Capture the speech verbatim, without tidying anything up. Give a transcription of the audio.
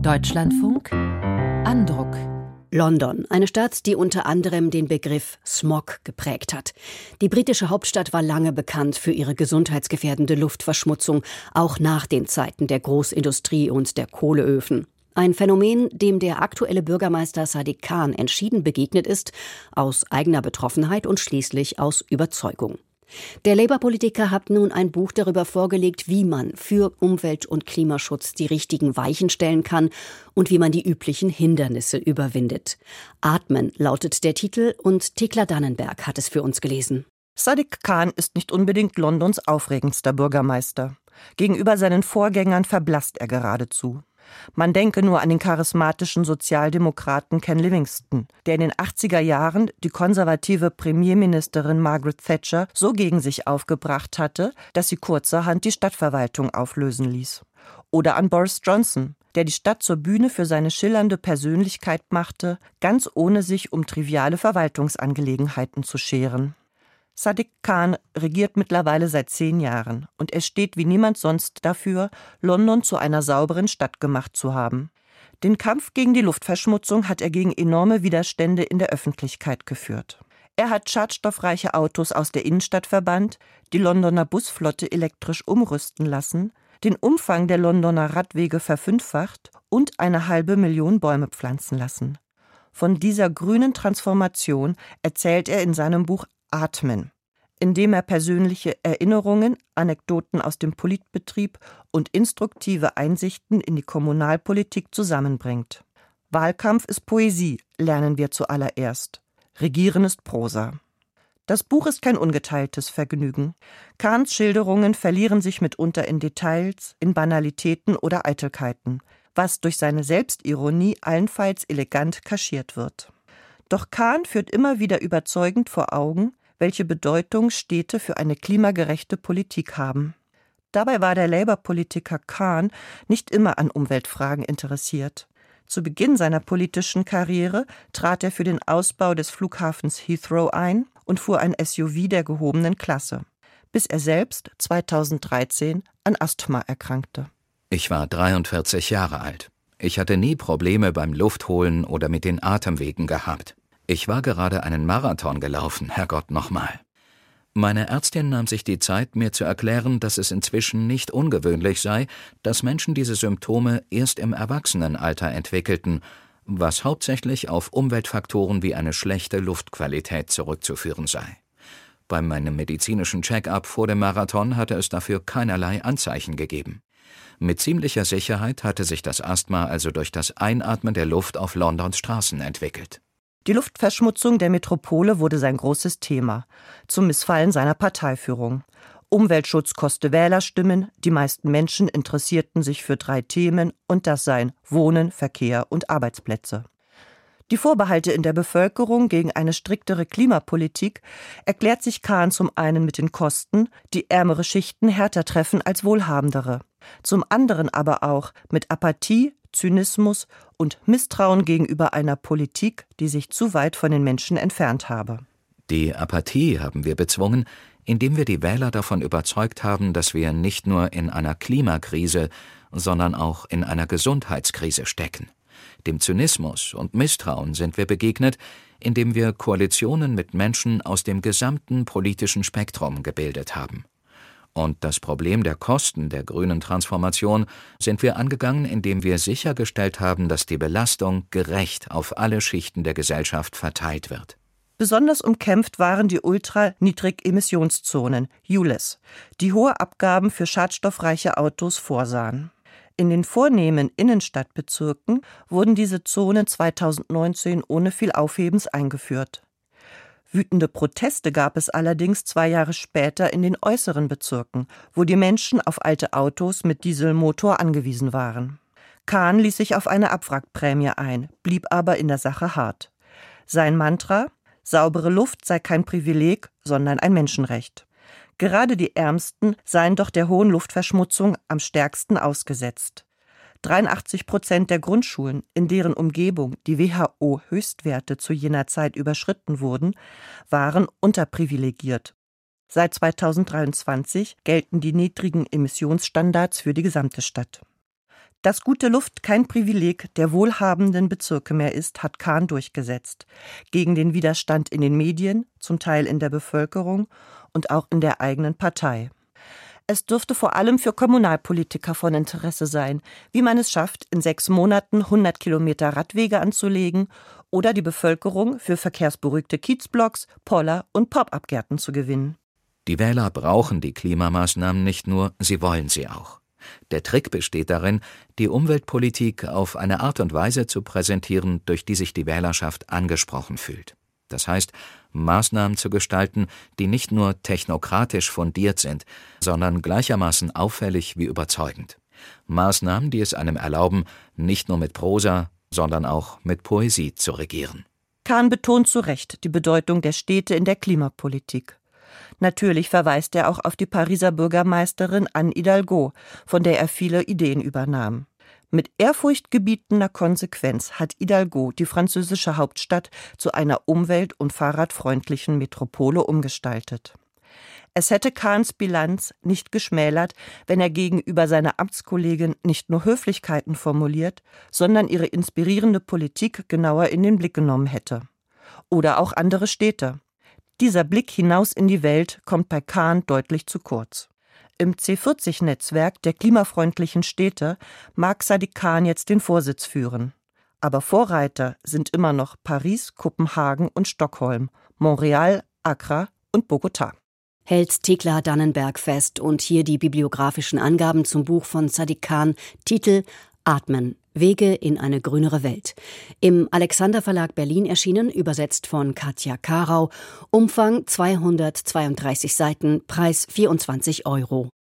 Deutschlandfunk Andruck. London, eine Stadt, die unter anderem den Begriff Smog geprägt hat. Die britische Hauptstadt war lange bekannt für ihre gesundheitsgefährdende Luftverschmutzung, auch nach den Zeiten der Großindustrie und der Kohleöfen. Ein Phänomen, dem der aktuelle Bürgermeister Sadiq Khan entschieden begegnet ist, aus eigener Betroffenheit und schließlich aus Überzeugung. Der Labour-Politiker hat nun ein Buch darüber vorgelegt, wie man für Umwelt- und Klimaschutz die richtigen Weichen stellen kann und wie man die üblichen Hindernisse überwindet. Atmen lautet der Titel und Thekla Dannenberg hat es für uns gelesen. Sadiq Khan ist nicht unbedingt Londons aufregendster Bürgermeister. Gegenüber seinen Vorgängern verblasst er geradezu. Man denke nur an den charismatischen Sozialdemokraten Ken Livingstone, der in den achtziger Jahren die konservative Premierministerin Margaret Thatcher so gegen sich aufgebracht hatte, dass sie kurzerhand die Stadtverwaltung auflösen ließ. Oder an Boris Johnson, der die Stadt zur Bühne für seine schillernde Persönlichkeit machte, ganz ohne sich um triviale Verwaltungsangelegenheiten zu scheren. Sadiq Khan regiert mittlerweile seit zehn Jahren und er steht wie niemand sonst dafür, London zu einer sauberen Stadt gemacht zu haben. Den Kampf gegen die Luftverschmutzung hat er gegen enorme Widerstände in der Öffentlichkeit geführt. Er hat schadstoffreiche Autos aus der Innenstadt verbannt, die Londoner Busflotte elektrisch umrüsten lassen, den Umfang der Londoner Radwege verfünffacht und eine halbe Million Bäume pflanzen lassen. Von dieser grünen Transformation erzählt er in seinem Buch Atmen, indem er persönliche Erinnerungen, Anekdoten aus dem Politbetrieb und instruktive Einsichten in die Kommunalpolitik zusammenbringt. Wahlkampf ist Poesie, lernen wir zuallererst. Regieren ist Prosa. Das Buch ist kein ungeteiltes Vergnügen. Khans Schilderungen verlieren sich mitunter in Details, in Banalitäten oder Eitelkeiten, was durch seine Selbstironie allenfalls elegant kaschiert wird. Doch Khan führt immer wieder überzeugend vor Augen, welche Bedeutung Städte für eine klimagerechte Politik haben. Dabei war der Labour-Politiker Khan nicht immer an Umweltfragen interessiert. Zu Beginn seiner politischen Karriere trat er für den Ausbau des Flughafens Heathrow ein und fuhr ein S U V der gehobenen Klasse, bis er selbst zweitausenddreizehn an Asthma erkrankte. Ich war dreiundvierzig Jahre alt. Ich hatte nie Probleme beim Luftholen oder mit den Atemwegen gehabt. Ich war gerade einen Marathon gelaufen, Herrgott nochmal. Meine Ärztin nahm sich die Zeit, mir zu erklären, dass es inzwischen nicht ungewöhnlich sei, dass Menschen diese Symptome erst im Erwachsenenalter entwickelten, was hauptsächlich auf Umweltfaktoren wie eine schlechte Luftqualität zurückzuführen sei. Bei meinem medizinischen Check-up vor dem Marathon hatte es dafür keinerlei Anzeichen gegeben. Mit ziemlicher Sicherheit hatte sich das Asthma also durch das Einatmen der Luft auf Londons Straßen entwickelt. Die Luftverschmutzung der Metropole wurde sein großes Thema, zum Missfallen seiner Parteiführung. Umweltschutz koste Wählerstimmen, die meisten Menschen interessierten sich für drei Themen und das seien Wohnen, Verkehr und Arbeitsplätze. Die Vorbehalte in der Bevölkerung gegen eine striktere Klimapolitik erklärt sich Khan zum einen mit den Kosten, die ärmere Schichten härter treffen als wohlhabendere, zum anderen aber auch mit Apathie, Zynismus und Misstrauen gegenüber einer Politik, die sich zu weit von den Menschen entfernt habe. Die Apathie haben wir bezwungen, indem wir die Wähler davon überzeugt haben, dass wir nicht nur in einer Klimakrise, sondern auch in einer Gesundheitskrise stecken. Dem Zynismus und Misstrauen sind wir begegnet, indem wir Koalitionen mit Menschen aus dem gesamten politischen Spektrum gebildet haben. Und das Problem der Kosten der grünen Transformation sind wir angegangen, indem wir sichergestellt haben, dass die Belastung gerecht auf alle Schichten der Gesellschaft verteilt wird. Besonders umkämpft waren die Ultra-Niedrig-Emissionszonen, U L E Z, die hohe Abgaben für schadstoffreiche Autos vorsahen. In den vornehmen Innenstadtbezirken wurden diese Zonen zweitausendneunzehn ohne viel Aufhebens eingeführt. Wütende Proteste gab es allerdings zwei Jahre später in den äußeren Bezirken, wo die Menschen auf alte Autos mit Dieselmotor angewiesen waren. Khan ließ sich auf eine Abwrackprämie ein, blieb aber in der Sache hart. Sein Mantra: Saubere Luft sei kein Privileg, sondern ein Menschenrecht. Gerade die Ärmsten seien doch der hohen Luftverschmutzung am stärksten ausgesetzt. dreiundachtzig Prozent der Grundschulen, in deren Umgebung die W H O-Höchstwerte zu jener Zeit überschritten wurden, waren unterprivilegiert. Seit zweitausenddreiundzwanzig gelten die niedrigen Emissionsstandards für die gesamte Stadt. Dass gute Luft kein Privileg der wohlhabenden Bezirke mehr ist, hat Khan durchgesetzt. Gegen den Widerstand in den Medien, zum Teil in der Bevölkerung und auch in der eigenen Partei. Es dürfte vor allem für Kommunalpolitiker von Interesse sein, wie man es schafft, in sechs Monaten hundert Kilometer Radwege anzulegen oder die Bevölkerung für verkehrsberuhigte Kiezblocks, Poller und Pop-up-Gärten zu gewinnen. Die Wähler brauchen die Klimamaßnahmen nicht nur, sie wollen sie auch. Der Trick besteht darin, die Umweltpolitik auf eine Art und Weise zu präsentieren, durch die sich die Wählerschaft angesprochen fühlt. Das heißt, Maßnahmen zu gestalten, die nicht nur technokratisch fundiert sind, sondern gleichermaßen auffällig wie überzeugend. Maßnahmen, die es einem erlauben, nicht nur mit Prosa, sondern auch mit Poesie zu regieren. Khan betont zu Recht die Bedeutung der Städte in der Klimapolitik. Natürlich verweist er auch auf die Pariser Bürgermeisterin Anne Hidalgo, von der er viele Ideen übernahm. Mit ehrfurchtgebietender Konsequenz hat Hidalgo die französische Hauptstadt zu einer umwelt- und fahrradfreundlichen Metropole umgestaltet. Es hätte Khans Bilanz nicht geschmälert, wenn er gegenüber seiner Amtskollegin nicht nur Höflichkeiten formuliert, sondern ihre inspirierende Politik genauer in den Blick genommen hätte. Oder auch andere Städte. Dieser Blick hinaus in die Welt kommt bei Khan deutlich zu kurz. Im C vierzig Netzwerk der klimafreundlichen Städte mag Sadiq Khan jetzt den Vorsitz führen. Aber Vorreiter sind immer noch Paris, Kopenhagen und Stockholm, Montreal, Accra und Bogotá. Hält Thekla Dannenberg fest und hier die bibliografischen Angaben zum Buch von Sadiq Khan, Titel Atmen, Wege in eine grünere Welt. Im Alexander Verlag Berlin erschienen, übersetzt von Katja Karau, Umfang zweihundertzweiunddreißig Seiten, Preis vierundzwanzig Euro.